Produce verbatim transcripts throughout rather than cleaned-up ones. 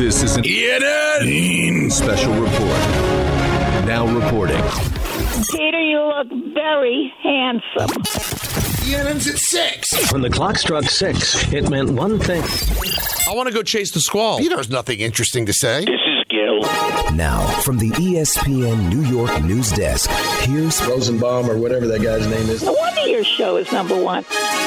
This is an E N N special report. Now reporting. Peter, you look very handsome. E N N's at six. When the clock struck six, it meant one thing. I want to go chase the squall. Peter has nothing interesting to say. This is Gil. Now, from the E S P N New York news desk, here's Rosenbaum or whatever that guy's name is. No wonder your show is number one.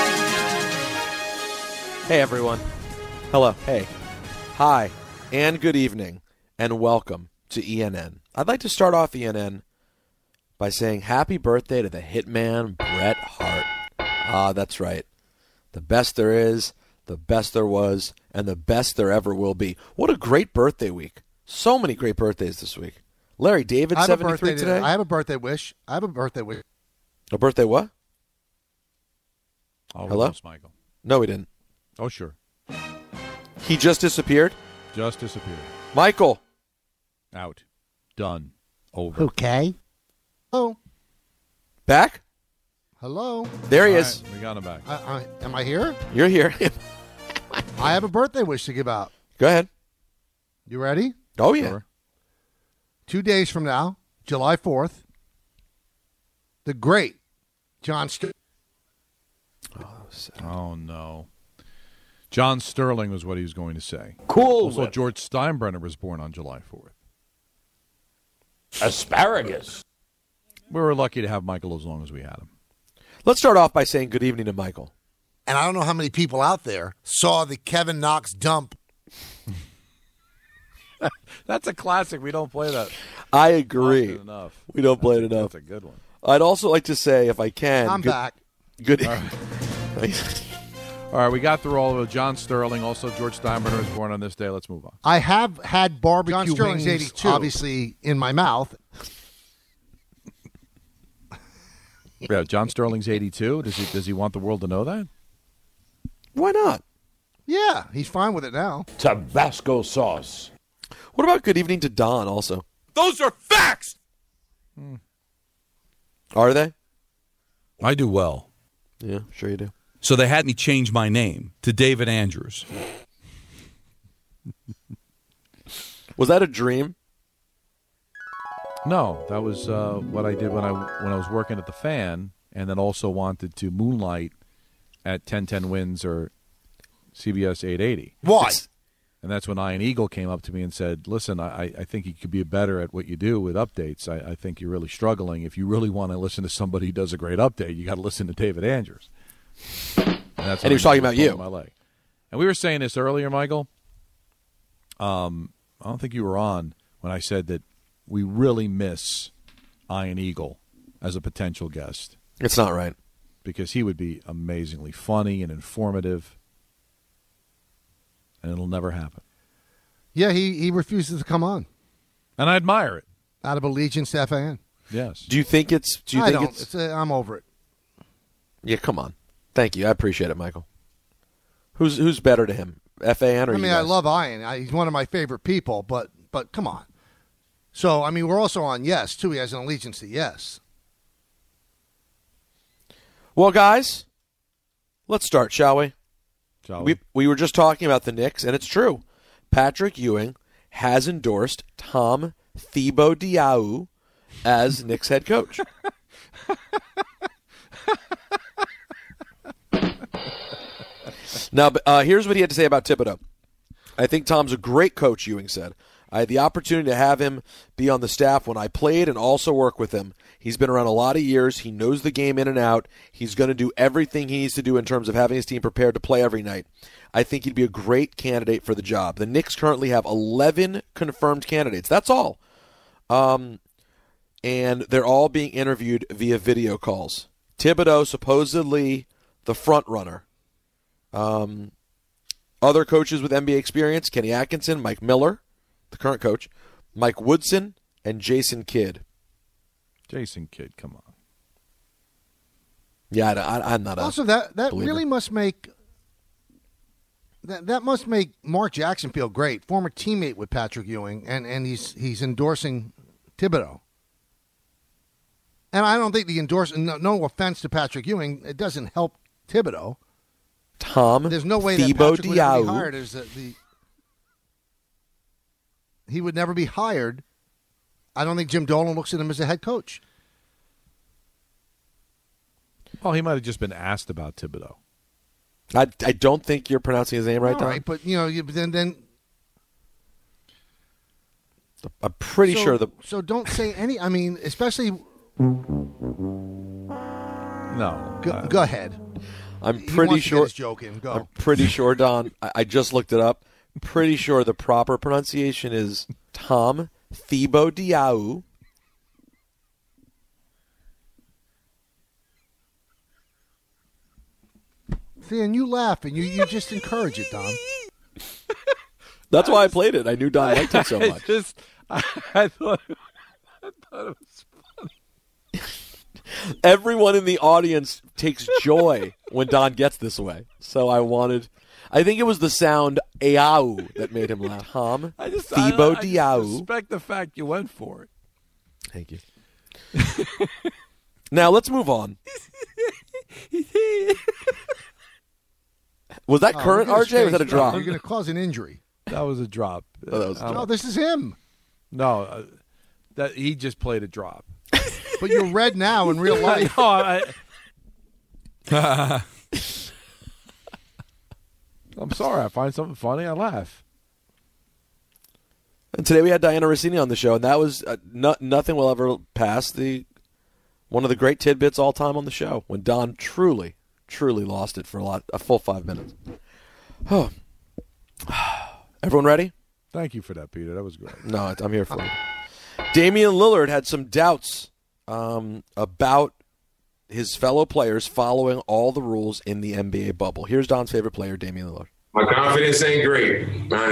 Hey, everyone. Hello. Hey. Hi. And good evening. And welcome to E N N. I'd like to start off E N N by saying happy birthday to the hitman, Bret Hart. Ah, that's right. The best there is, the best there was, and the best there ever will be. What a great birthday week. So many great birthdays this week. Larry David, seventy-three today. I have a birthday wish. I have a birthday wish. A birthday what? Oh, Hello? Michael. No, he didn't. Oh, sure. He just disappeared? Just disappeared. Michael. Out. Done. Over. Okay. Oh. Back? Hello. There he All is. right, we got him back. I, I, am I here? You're here. I have a birthday wish to give out. Go ahead. You ready? Oh, yeah. Sure. Two days from now, July fourth, the great John Sterling. Oh, no. John Sterling was what he was going to say. Cool. Also, George Steinbrenner was born on July fourth. Asparagus. We were lucky to have Michael as long as we had him. Let's start off by saying good evening to Michael. And I don't know how many people out there saw the Kevin Knox dump. That's a classic. We don't play that. I agree. Often enough. We don't play That's it a, enough. That's a good one. I'd also like to say, if I can, I'm good, back. Good. All right. All right, we got through all of it. John Sterling, also George Steinbrenner was born on this day. Let's move on. I have had barbecue John Sterling's wings, eighty-two. obviously, in my mouth. Yeah, John Sterling's eighty-two. Does he does he want the world to know that? Why not? Yeah, he's fine with it now. Tabasco sauce. What about good evening to Don also? Those are facts. Hmm. Are they? I do well. Yeah, sure you do. So they had me change my name to David Andrews. Was that a dream? No, that was uh, what I did when I when I was working at the Fan, and then also wanted to moonlight at ten ten Wins or C B S eight eighty. Why? And that's when Ian Eagle came up to me and said, listen, I, I think you could be better at what you do with updates. I, I think you're really struggling. If you really want to listen to somebody who does a great update, you got to listen to David Andrews. And, that's And he was talking about you. My leg. And we were saying this earlier, Michael. Um, I don't think you were on when I said that we really miss Ian Eagle as a potential guest. It's not right. Because he would be amazingly funny and informative. And it'll never happen. Yeah, he, he refuses to come on. And I admire it. Out of allegiance to F A N. Yes. Do you think it's? Do you I think don't. it's? It's uh, I'm over it. Yeah, come on. Thank you. I appreciate it, Michael. Who's who's better to him, F A N or I you mean, I guys? love Ian. I, he's one of my favorite people, but but come on. So, I mean, we're also on Yes, too. He has an allegiance to Yes. Well, guys, let's start, shall we? Shall we? We we were just talking about the Knicks, and it's true. Patrick Ewing has endorsed Tom Thibodeau as Knicks head coach. Now, uh, here's what he had to say about Thibodeau. I think Tom's a great coach, Ewing said. I had the opportunity to have him be on the staff when I played and also work with him. He's been around a lot of years. He knows the game in and out. He's going to do everything he needs to do in terms of having his team prepared to play every night. I think he'd be a great candidate for the job. The Knicks currently have eleven confirmed candidates. That's all. Um, and they're all being interviewed via video calls. Thibodeau, supposedly the front runner. Um, other coaches with N B A experience, Kenny Atkinson, Mike Miller, the current coach, Mike Woodson, and Jason Kidd. Jason Kidd, come on. Yeah, I, I, I'm not a Also, that, that believer. really must make that that must make Mark Jackson feel great. Former teammate with Patrick Ewing, and, and he's he's endorsing Thibodeau. And I don't think the endorsement, no, no offense to Patrick Ewing, it doesn't help Thibodeau. Tom There's no way that Patrick would ever be hired as the, the he would never be hired. I don't think Jim Dolan looks at him as a head coach. Well, he might have just been asked about Thibodeau. I, I don't think you're pronouncing his name right, All Tom. right, but you know, you, then then I'm pretty so, sure the. So don't say any. I mean, especially. No. Go, uh, go ahead. I'm He pretty wants to get sure. his joke in. Go. I'm pretty sure, Don. I, I just looked it up. Pretty sure the proper pronunciation is Tom Thibodeau. See, and you laugh, and you, you just encourage it, Don. That's why I played it. I knew Don liked it so I much. just, I, I thought, I thought it was funny. Everyone in the audience takes joy when Don gets this way. So I wanted. I think it was the sound "eau" that made him laugh. Tom I just, I, I Thibodeau. just respect the fact you went for it. Thank you. Now let's move on. Was that Oh, current, you're gonna R J, or was that a change- drop? You're going to cause an injury. That was a drop. Oh, that was a Um, No, this is him. No, uh, that he just played a drop. But you're red now in real life. No, I, I'm sorry. I find something funny. I laugh. And today we had Diana Rossini on the show, and that was uh, no, nothing will ever pass the one of the great tidbits all time on the show when Don truly, truly lost it for a lot, a full five minutes. Oh, everyone ready? Thank you for that, Peter. That was great. No, I'm here for it. Damian Lillard had some doubts um, about his fellow players following all the rules in the N B A bubble. Here's Don's favorite player, Damian Lillard. My confidence ain't great.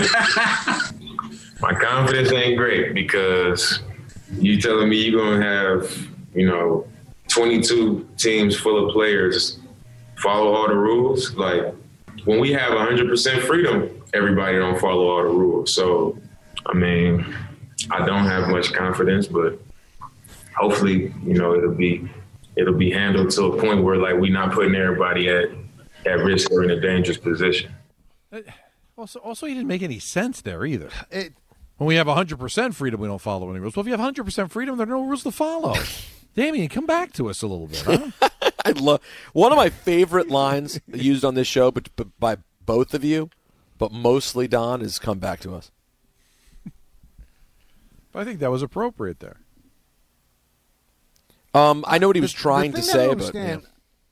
My confidence ain't great because you telling me you're going to have, you know, twenty-two teams full of players follow all the rules. Like, when we have one hundred percent freedom, everybody don't follow all the rules. So, I mean, I don't have much confidence, but hopefully, you know, it'll be it'll be handled to a point where, like, we're not putting everybody at, at risk or in a dangerous position. Also, also, he didn't make any sense there either. It, when we have one hundred percent freedom, we don't follow any rules. Well, if you have one hundred percent freedom, there are no rules to follow. Damian, come back to us a little bit, huh? I love one of my favorite lines used on this show, but, but by both of you, but mostly Don, is "come back to us." I think that was appropriate there. Um, I know what he was the- trying the to thing I say, don't but understand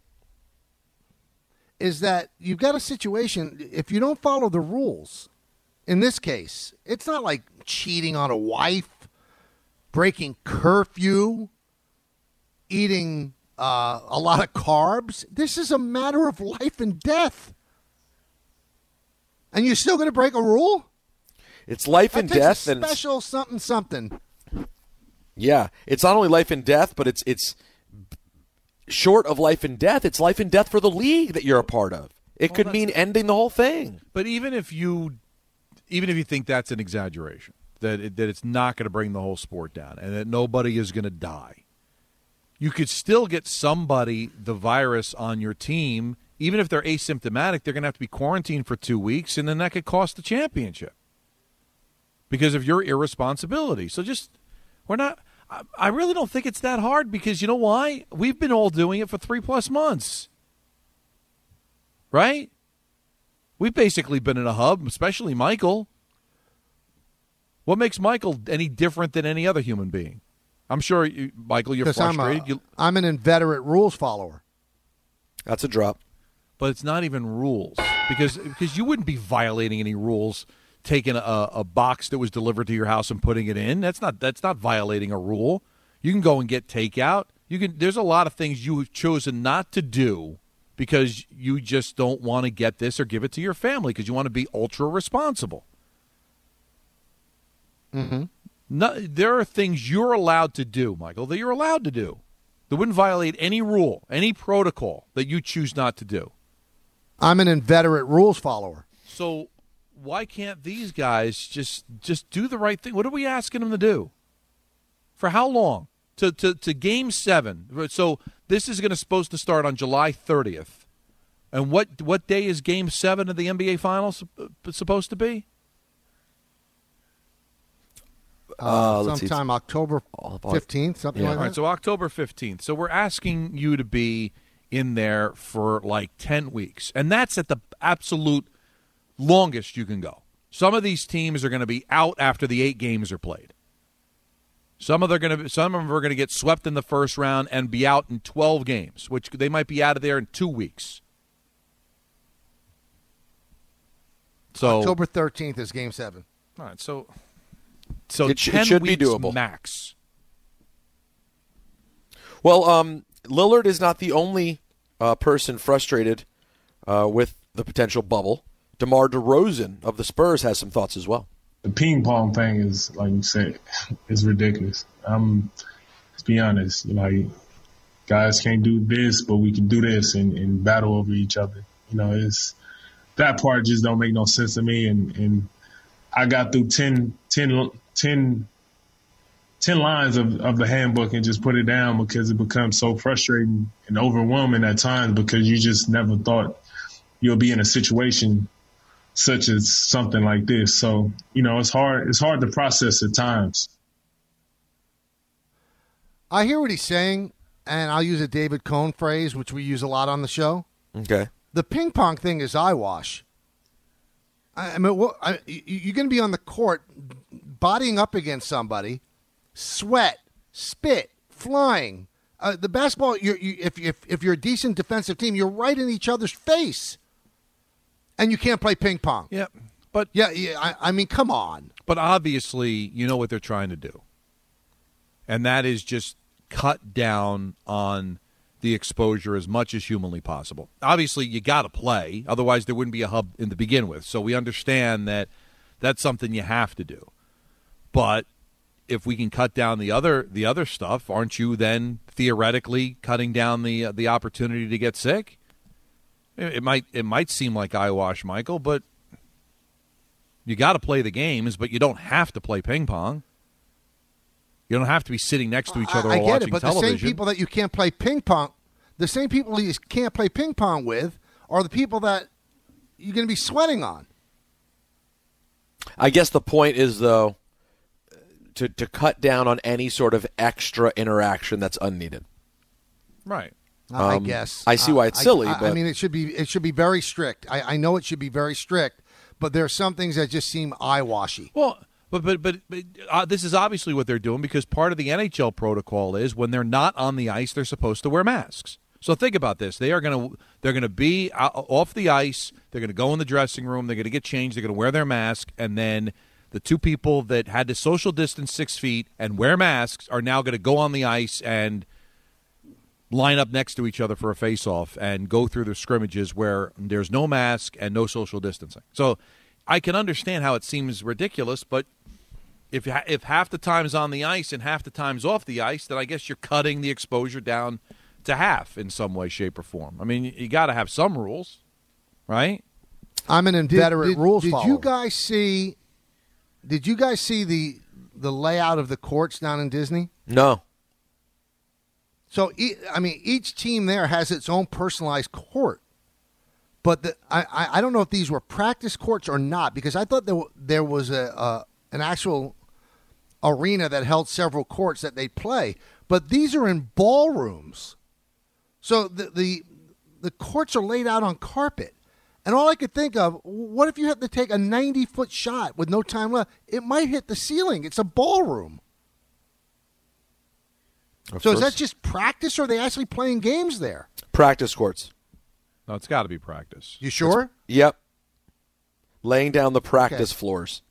yeah. is that you've got a situation, if you don't follow the rules, in this case, it's not like cheating on a wife, breaking curfew, eating uh, a lot of carbs. This is a matter of life and death. And you're still going to break a rule? it's life That and takes death, a and it's- special something something. yeah, it's not only life and death, but it's it's short of life and death. It's life and death for the league that you're a part of. It Well, could that's- mean ending the whole thing. But even if you, even if you think that's an exaggeration, that it, that it's not going to bring the whole sport down, and that nobody is going to die, you could still get somebody the virus on your team. Even if they're asymptomatic, they're going to have to be quarantined for two weeks, and then that could cost the championship because of your irresponsibility. So just, we're not, I, I really don't think it's that hard because you know why? We've been all doing it for three plus months. Right? We've basically been in a hub, especially Michael. What makes Michael any different than any other human being? I'm sure, you, Michael, you're Because I'm, frustrated. a, you, I'm an inveterate rules follower. That's a drop. but it's not even rules because because you wouldn't be violating any rules taking a, a box that was delivered to your house and putting it in. That's not that's not violating a rule. You can go and get takeout. You can. There's a lot of things you have chosen not to do because you just don't want to get this or give it to your family because you want to be ultra responsible. Mm-hmm. No, there are things you're allowed to do, Michael, that you're allowed to do that wouldn't violate any rule, any protocol that you choose not to do. I'm an inveterate rules follower. So why can't these guys just just do the right thing? What are we asking them to do? For how long? To to, to game seven. So this is going to supposed to start on July thirtieth. And what what day is game seven of the N B A Finals supposed to be? Uh, Uh, let's see. sometime October fifteenth, something Yeah. like All right, that. so October fifteenth. So we're asking you to be in there for like ten weeks. And that's at the absolute longest you can go. Some of these teams are going to be out after the eight games are played. Some of, they're going to, some of them are going to get swept in the first round and be out in twelve games, which they might be out of there in two weeks. So October thirteenth is Game Seven. All right, so so It sh- it ten should be weeks doable. max. Well, um, Lillard is not the only uh, person frustrated uh, with the potential bubble. DeMar DeRozan of the Spurs has some thoughts as well. The ping pong thing is, like you said, is ridiculous. Um, to be honest, you know, guys can't do this, but we can do this and, and battle over each other. You know, it's that part just don't make no sense to me. And, and I got through ten, ten, ten, ten lines of, of the handbook and just put it down because it becomes so frustrating and overwhelming at times because you just never thought you'll be in a situation such as something like this. So, you know, it's hard, it's hard to process at times. I hear what he's saying, and I'll use a David Cohn phrase, which we use a lot on the show. Okay. The ping pong thing is eyewash. I, I mean, what, I, you, you're going to be on the court bodying up against somebody, sweat, spit, flying. Uh, the basketball, you're, you, if, if, if you're a decent defensive team, you're right in each other's face. And you can't play ping pong. Yeah, but yeah, yeah I, I mean, come on. But obviously, you know what they're trying to do, and that is just cut down on the exposure as much as humanly possible. Obviously, you got to play, otherwise there wouldn't be a hub in to begin with. So we understand that that's something you have to do. But if we can cut down the other the other stuff, aren't you then theoretically cutting down the uh, the opportunity to get sick? It might it might seem like eyewash, Michael, but you got to play the games, but you don't have to play ping pong. You don't have to be sitting next to each other I, I while get watching it, but television. the same people that you can't play ping pong, the same people you can't play ping pong with are the people that you're going to be sweating on. I guess the point is, though, to, to cut down on any sort of extra interaction that's unneeded. Right. Um, I guess I see why it's silly. I, I, but I mean, it should be it should be very strict. I, I know it should be very strict, but there are some things that just seem eye-washy. Well, but but but, but uh, this is obviously what they're doing because part of the N H L protocol is when they're not on the ice, they're supposed to wear masks. So think about this: they are going to they're going to be out, off the ice. They're going to go in the dressing room. They're going to get changed. They're going to wear their mask, and then the two people that had to social distance six feet and wear masks are now going to go on the ice and line up next to each other for a face-off and go through the scrimmages where there's no mask and no social distancing. So I can understand how it seems ridiculous, but if if half the time's on the ice and half the time's off the ice, then I guess you're cutting the exposure down to half in some way, shape, or form. I mean, you got to have some rules, right? I'm an inveterate did, rules did follower. you Did you guys see? Did you guys see the the layout of the courts down in Disney? No. So, I mean, each team there has its own personalized court. But the, I, I don't know if these were practice courts or not, because I thought there, there was a, a an actual arena that held several courts that they'd play. But these are in ballrooms. So the, the the courts are laid out on carpet. And all I could think of, what if you had to take a ninety-foot shot with no time left? It might hit the ceiling. It's a ballroom. Of So course. is that just practice, or are they actually playing games there? Practice courts. No, it's got to be practice. You sure? It's, yep. Laying down the practice Okay. floors.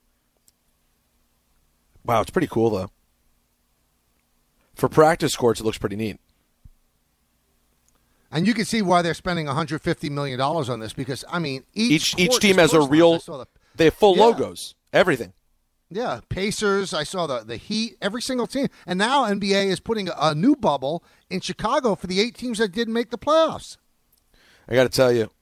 Wow, it's pretty cool, though. For practice courts, it looks pretty neat. And you can see why they're spending one hundred fifty million dollars on this, because, I mean, each Each each court team is has a personalized. real. I saw the- They have full Yeah. logos. Everything. Yeah, Pacers, I saw the, the Heat, every single team. And now N B A is putting a, a new bubble in Chicago for the eight teams that didn't make the playoffs. I got to tell you,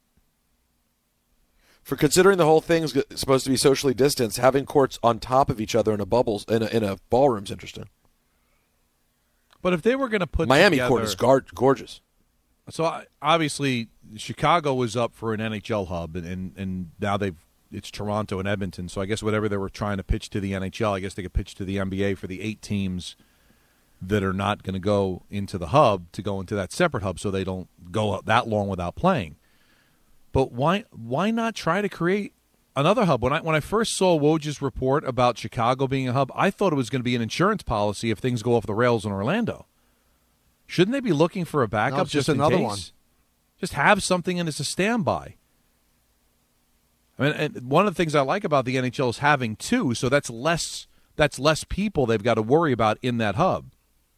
for considering the whole thing's g- supposed to be socially distanced, having courts on top of each other in a bubbles in a, in a ballroom's interesting. But if they were going to put Miami together, court is gar- gorgeous. So I- obviously, Chicago was up for an N H L hub, and, and, and now they've it's Toronto and Edmonton. So I guess whatever they were trying to pitch to the N H L, I guess they could pitch to the N B A for the eight teams that are not going to go into the hub to go into that separate hub, so they don't go that long without playing. But why why not try to create another hub? When I when I first saw Woj's report about Chicago being a hub, I thought it was going to be an insurance policy if things go off the rails in Orlando. Shouldn't they be looking for a backup No, it's just just in another case? one. Just have something and it's a standby. I mean, and one of the things I like about the N H L is having two, so that's less that's less people they've got to worry about in that hub.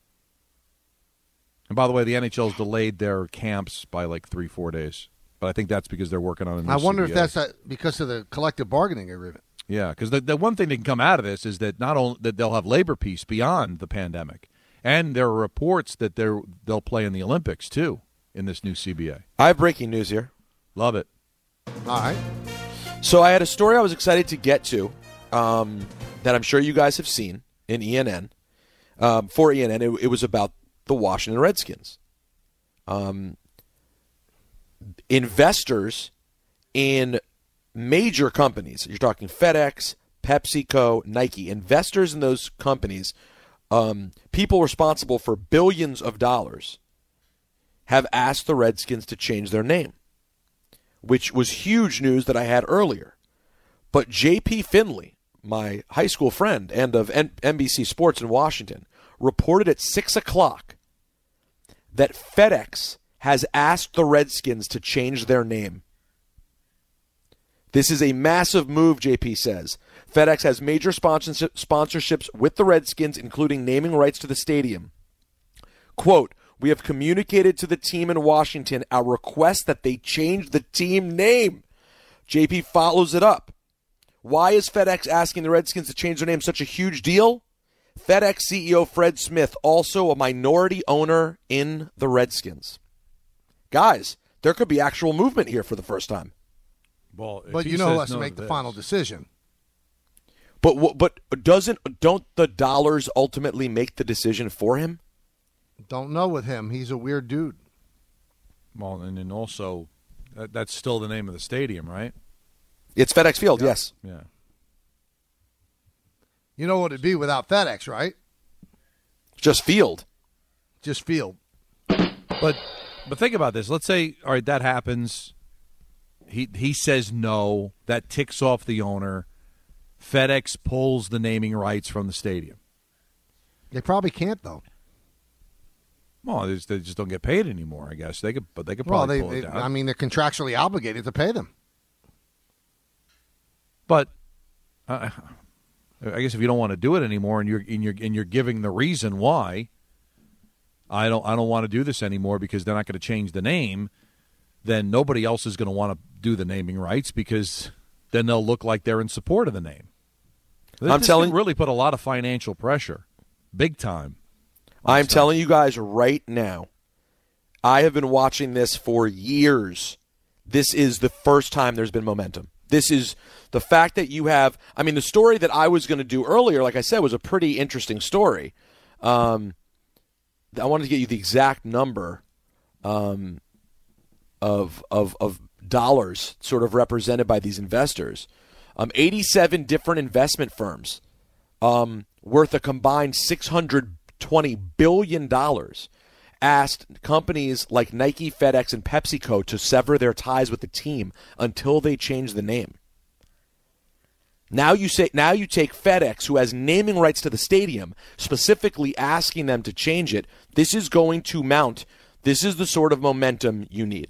And by the way, the N H L's delayed their camps by like three, four days. But I think that's because they're working on a new I wonder C B if A. that's uh, because of the collective bargaining agreement. Yeah, because the, the one thing that can come out of this is that not only that they'll have labor peace beyond the pandemic, and there are reports that they're, they'll play in the Olympics, too, in this new C B A. I have breaking news here. Love it. All right. So I had a story I was excited to get to um, that I'm sure you guys have seen in E N N. Um, for E N N, it, it was about the Washington Redskins. Um, investors in major companies, you're talking FedEx, PepsiCo, Nike, investors in those companies, um, people responsible for billions of dollars, have asked the Redskins to change their name, which was huge news that I had earlier. But J P Finley, my high school friend and of N- N B C Sports in Washington, reported at six o'clock that FedEx has asked the Redskins to change their name. This is a massive move, J P says. FedEx has major sponsorship, sponsorships with the Redskins, including naming rights to the stadium. Quote, we have communicated to the team in Washington our request that they change the team name. J P follows it up. Why is FedEx asking the Redskins to change their name such a huge deal? FedEx C E O Fred Smith, also a minority owner in the Redskins. Guys, there could be actual movement here for the first time. Well, but you know who has to make the this. final decision. But but doesn't don't the dollars ultimately make the decision for him? Don't know with him. He's a weird dude. Well, and then also, that, that's still the name of the stadium, right? It's FedEx Field, yeah. yes. Yeah. You know what it'd be without FedEx, right? Just Field. Just Field. But but think about this. Let's say, all right, that happens. He he says no. That ticks off the owner. FedEx pulls the naming rights from the stadium. They probably can't, though. Well, they just, they just don't get paid anymore, I guess. They could, but they could well, probably they, pull it they, down. I mean, they're contractually obligated to pay them. But uh, I guess if you don't want to do it anymore, and you're and you're and you're giving the reason why, I don't I don't want to do this anymore because they're not going to change the name, then nobody else is going to want to do the naming rights because then they'll look like they're in support of the name. This, I'm this telling can really put a lot of financial pressure, big time. I'm stuff. telling you guys right now, I have been watching this for years. This is the first time there's been momentum. This is the fact that you have, I mean, the story that I was going to do earlier, like I said, was a pretty interesting story. Um, I wanted to get you the exact number um, of, of, of dollars sort of represented by these investors. Um, eighty-seven different investment firms um, worth a combined six hundred twenty billion dollars asked companies like Nike, FedEx, and PepsiCo to sever their ties with the team until they change the name. Now you say, now you take FedEx, who has naming rights to the stadium, specifically asking them to change it. This is going to mount. This is the sort of momentum you need.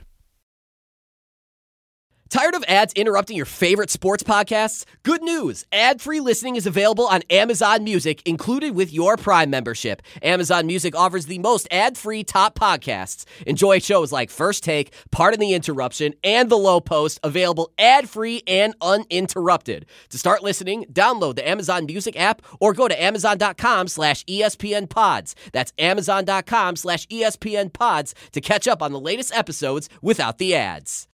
Tired of ads interrupting your favorite sports podcasts? Good news! Ad-free listening is available on Amazon Music, included with your Prime membership. Amazon Music offers the most ad-free top podcasts. Enjoy shows like First Take, Pardon the Interruption, and The Low Post, available ad-free and uninterrupted. To start listening, download the Amazon Music app or go to amazon.com slash ESPN pods. That's amazon.com slash ESPN pods to catch up on the latest episodes without the ads.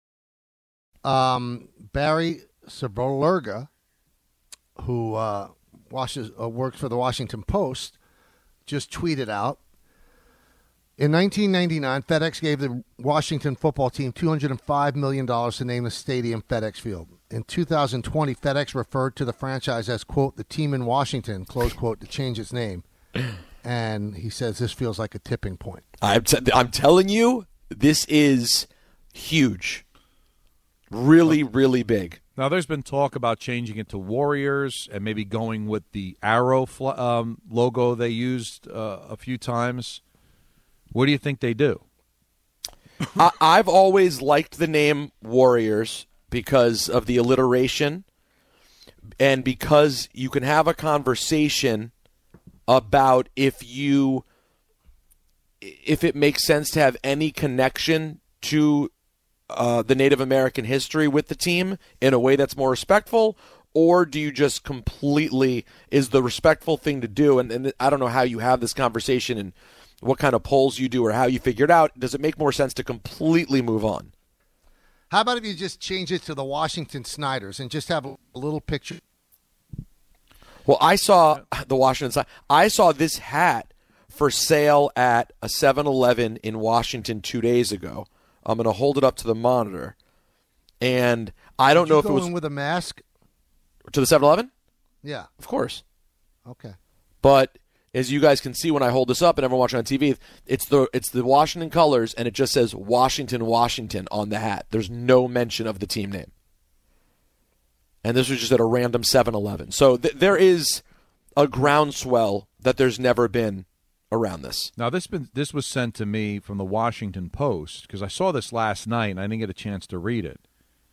Um, Barry Saberlerga, who uh, washes, uh, works for the Washington Post, just tweeted out, in nineteen ninety-nine, FedEx gave the Washington football team two hundred five million dollars to name the stadium FedEx Field. in two thousand twenty, FedEx referred to the franchise as, quote, the team in Washington, close quote, to change its name. And he says this feels like a tipping point. I'm, t- I'm telling you, this is huge. Really, really big. Now, there's been talk about changing it to Warriors and maybe going with the arrow fl- um, logo they used uh, a few times. What do you think they do? I- I've always liked the name Warriors because of the alliteration and because you can have a conversation about if you if it makes sense to have any connection to uh, the Native American history with the team in a way that's more respectful, or do you just completely is the respectful thing to do? And, and I don't know how you have this conversation and what kind of polls you do or how you figure it out. Does it make more sense to completely move on? How about if you just change it to the Washington Snyders and just have a, a little picture? Well, I saw the Washington Snyders. I saw this hat for sale at a seven eleven in Washington two days ago. I'm going to hold it up to the monitor. And I don't Did know you if it go was in with a mask. To the seven eleven? Yeah. Of course. Okay. But as you guys can see when I hold this up and everyone watching on T V, it's the it's the Washington colors, and it just says Washington, Washington on the hat. There's no mention of the team name. And this was just at a random seven eleven. So th- there is a groundswell that there's never been around this. Now, this been this was sent to me from the Washington Post because I saw this last night and I didn't get a chance to read it.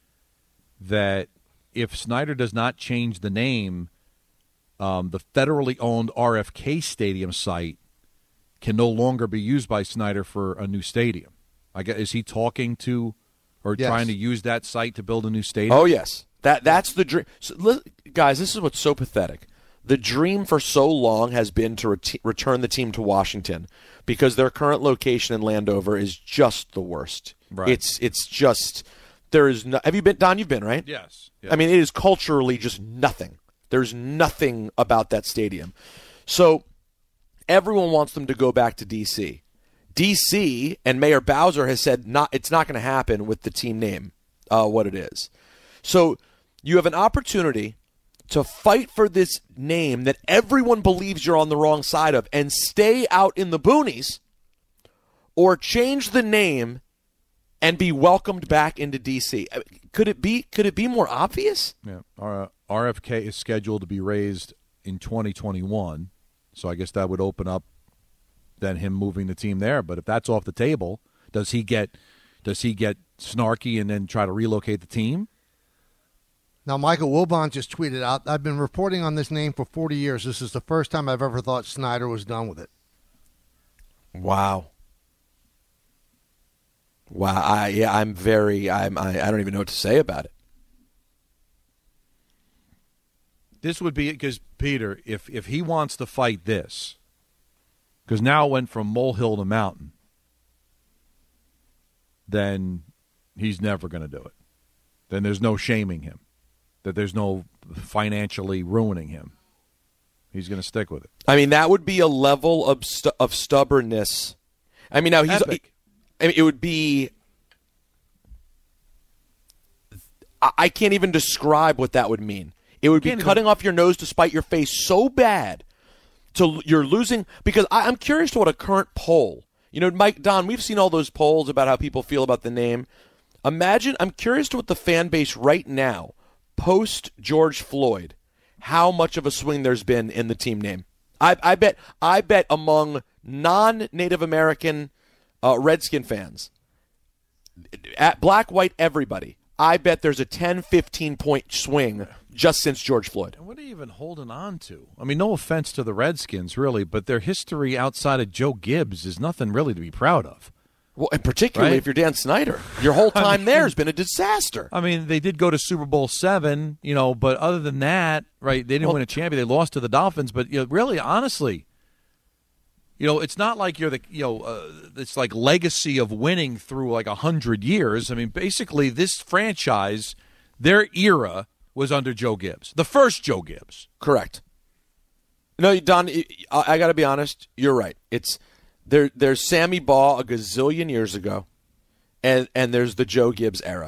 That if Snyder does not change the name, um, the federally owned R F K Stadium site can no longer be used by Snyder for a new stadium. I guess, is he talking to or Yes. trying to use that site to build a new stadium? Oh, yes. That That's the dream. So, li- guys, this is what's so pathetic. The dream for so long has been to ret- return the team to Washington because their current location in Landover is just the worst. Right. It's it's just there is no. Have you been, Don? You've been, right? Yes. yes. I mean, it is culturally just nothing. There's nothing about that stadium. So everyone wants them to go back to D C. D C and Mayor Bowser has said not. It's not going to happen with the team name, uh, what it is. So you have an opportunity to fight for this name that everyone believes you're on the wrong side of and stay out in the boonies, or change the name and be welcomed back into D C. Could it be could it be more obvious? Yeah. Our, R F K is scheduled to be raised in twenty twenty-one, so I guess that would open up then him moving the team there. But if that's off the table, does he get does he get snarky and then try to relocate the team? Now, Michael Wilbon just tweeted out, I've been reporting on this name for forty years. This is the first time I've ever thought Snyder was done with it. Wow. Wow. I, yeah, I'm very, I'm, I, I don't even know what to say about it. This would be because, Peter, if, if he wants to fight this, because now it went from molehill to mountain, then he's never going to do it. Then there's no shaming him. That there's no financially ruining him. He's going to stick with it. I mean, that would be a level of stu- of stubbornness. I mean, now he's. Epic. I mean, it would be. I, I can't even describe what that would mean. It would be Can't cutting even- off your nose to spite your face so bad, to you're losing. Because I, I'm curious to what a current poll. You know, Mike, Don, we've seen all those polls about how people feel about the name. Imagine. I'm curious to what the fan base right now, post George Floyd, how much of a swing there's been in the team name. I, I bet I bet among non-Native American uh, Redskin fans, at black, white, everybody, I bet there's a ten, fifteen point swing just since George Floyd. And what are you even holding on to? I mean, no offense to the Redskins, really, but their history outside of Joe Gibbs is nothing really to be proud of. Well, and particularly Right? if you're Dan Snyder. Your whole time I mean- there has been a disaster. I mean, they did go to Super Bowl seven, you know, but other than that, right, they didn't Well- win a champion. They lost to the Dolphins, but you know, really, honestly, you know, it's not like you're the, you know, uh, it's like legacy of winning through like a hundred years. I mean, basically, this franchise, their era was under Joe Gibbs, the first Joe Gibbs. Correct. No, Don, I, I got to be honest. You're right. It's there. There's Sammy Baugh a gazillion years ago, and and there's the Joe Gibbs era.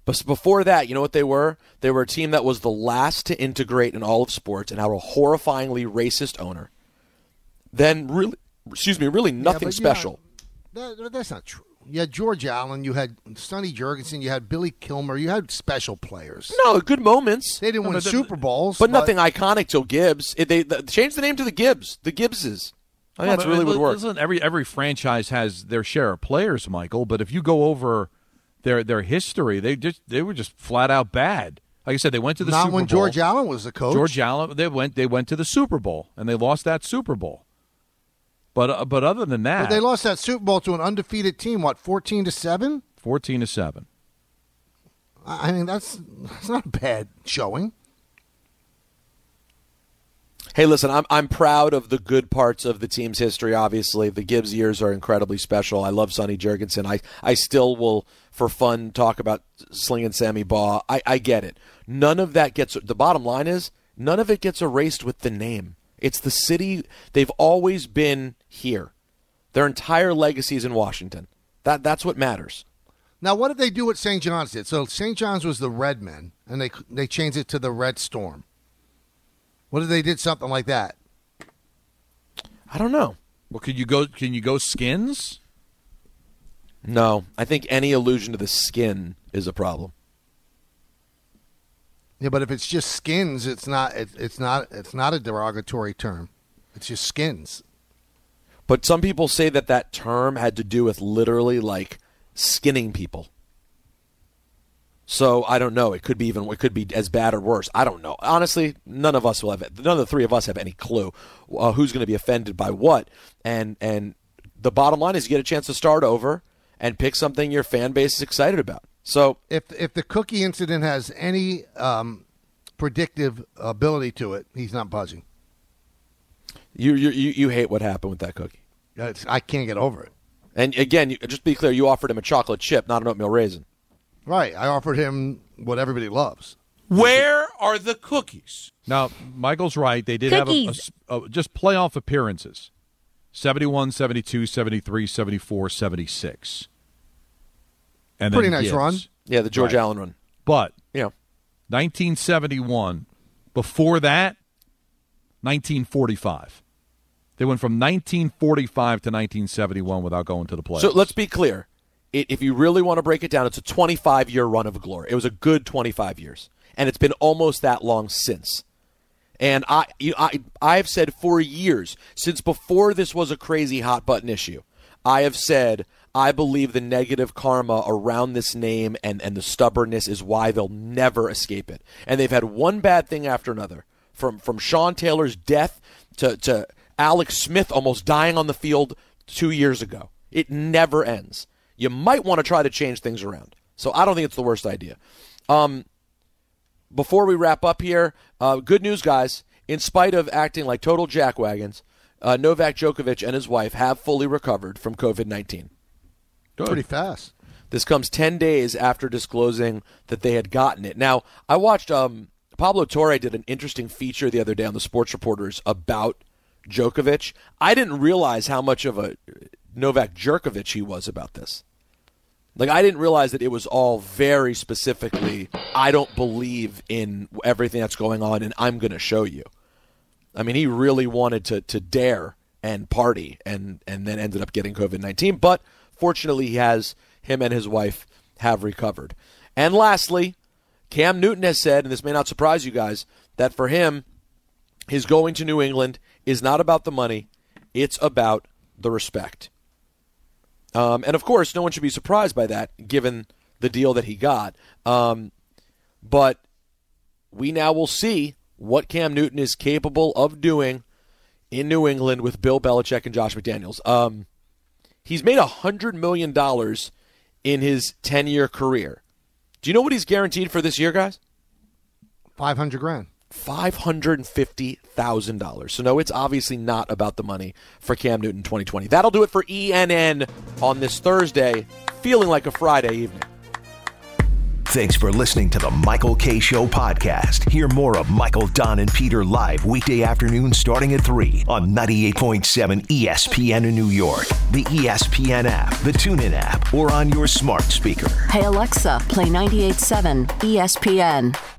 But before that, you know what they were? They were a team that was the last to integrate in all of sports and had a horrifyingly racist owner. Then, really, excuse me, really nothing yeah, special. Not, that, that's not true. You had George Allen, you had Sonny Jurgensen, you had Billy Kilmer, you had special players. No, good moments. They didn't no, win no, Super Bowls. But, but nothing iconic till Gibbs. It, they, they changed the name to the Gibbs. The Gibbses. I think well, that's really what works. Listen, every, every franchise has their share of players, Michael, but if you go over their their history, they just they were just flat out bad. Like I said, they went to the Not Super Bowl. when George Allen was the coach. George Allen, they went they went to the Super Bowl, and they lost that Super Bowl. But uh, but other than that, but they lost that Super Bowl to an undefeated team. What, fourteen to seven? Fourteen to seven. I mean, that's that's not a bad showing. Hey, listen, I'm I'm proud of the good parts of the team's history. Obviously, the Gibbs years are incredibly special. I love Sonny Jurgensen. I I still will, for fun, talk about slinging Sammy Baugh. I I get it. None of that gets. The bottom line is none of it gets erased with the name. It's the city. They've always been here. Their entire legacy is in Washington. That That's what matters. Now, what did they do what Saint John's did? So Saint John's was the Redmen, and they they changed it to the Red Storm. What if they did something like that? I don't know. Well, can you go? Can you go Skins? No, I think any allusion to the skin is a problem. Yeah, but if it's just skins, it's not. It, it's not. It's not a derogatory term. It's just skins. But some people say that that term had to do with literally like skinning people. So I don't know. It could be even. It could be as bad or worse. I don't know. Honestly, none of us will have. None of the three of us have any clue uh, who's going to be offended by what. And and the bottom line is, you get a chance to start over and pick something your fan base is excited about. So if if the cookie incident has any um, predictive ability to it, he's not buzzing. You you you hate what happened with that cookie. It's, I can't get over it. And again, you, just be clear, you offered him a chocolate chip, not an oatmeal raisin. Right. I offered him what everybody loves. Where are the cookies? Now, Michael's right. They did Cookies. have a, a, a, just playoff appearances. seventy-one, seventy-two, seventy-three, seventy-four, seventy-six. And Pretty then nice Gibbs. run. Yeah, the George Right. Allen run. But Yeah. nineteen seventy-one, before that, nineteen forty-five. They went from nineteen forty-five to nineteen seventy-one without going to the playoffs. So let's be clear. It, if you really want to break it down, it's a twenty-five-year run of glory. It was a good twenty-five years, and it's been almost that long since. And I, you, I, I've said for years, since before this was a crazy hot-button issue, I have said I believe the negative karma around this name and, and the stubbornness is why they'll never escape it. And they've had one bad thing after another, from from Sean Taylor's death to, to Alex Smith almost dying on the field two years ago. It never ends. You might want to try to change things around. So I don't think it's the worst idea. Um, before we wrap up here, uh, good news, guys. In spite of acting like total jackwagons, uh, Novak Djokovic and his wife have fully recovered from covid nineteen. Good. Pretty fast. This comes ten days after disclosing that they had gotten it. Now, I watched um, Pablo Torre did an interesting feature the other day on the Sports Reporters about Djokovic. I didn't realize how much of a Novak Djokovic he was about this. Like, I didn't realize that it was all very specifically, I don't believe in everything that's going on, and I'm going to show you. I mean, he really wanted to to dare and party, and, and then ended up getting covid nineteen. But fortunately, he has, him and his wife have recovered. And lastly, Cam Newton has said, and this may not surprise you guys, that for him, his going to New England is not about the money, it's about the respect. Um, and, of course, no one should be surprised by that, given the deal that he got. Um, but we now will see what Cam Newton is capable of doing in New England with Bill Belichick and Josh McDaniels. Um, he's made one hundred million dollars in his ten-year career. Do you know what he's guaranteed for this year, guys? five hundred grand. five hundred fifty thousand dollars. So, no, it's obviously not about the money for Cam Newton twenty twenty. That'll do it for E N N on this Thursday, feeling like a Friday evening. Thanks for listening to the Michael Kay Show podcast. Hear more of Michael, Don, and Peter live weekday afternoons starting at three on ninety-eight point seven E S P N in New York, the E S P N app, the TuneIn app, or on your smart speaker. Hey Alexa, play ninety-eight point seven E S P N.